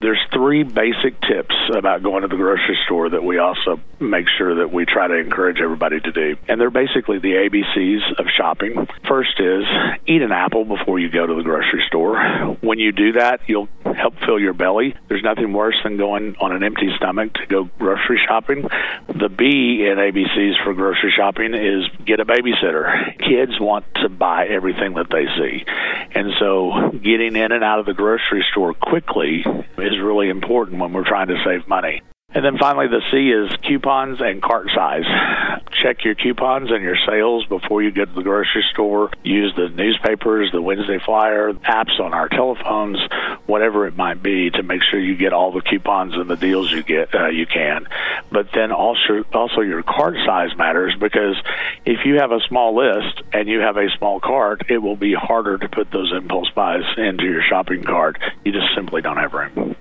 There's 3 basic tips about going to the grocery store that we also make sure that we try to encourage everybody to do. And they're basically the ABCs of shopping. First is eat an apple before you go to the grocery store. When you do that, you'll help fill your belly. There's nothing worse than going on an empty stomach to go grocery shopping. The B in ABCs for grocery shopping is get a babysitter. Kids want to buy everything that they see. And so getting in and out of the grocery store quickly is really important when we're trying to save money. And then finally, the C is coupons and cart size. Check your coupons and your sales before you get to the grocery store. Use the newspapers, the Wednesday Flyer, apps on our telephones, whatever it might be, to make sure you get all the coupons and the deals you can. But then also your cart size matters, because if you have a small list and you have a small cart, it will be harder to put those impulse buys into your shopping cart. You just simply don't have room.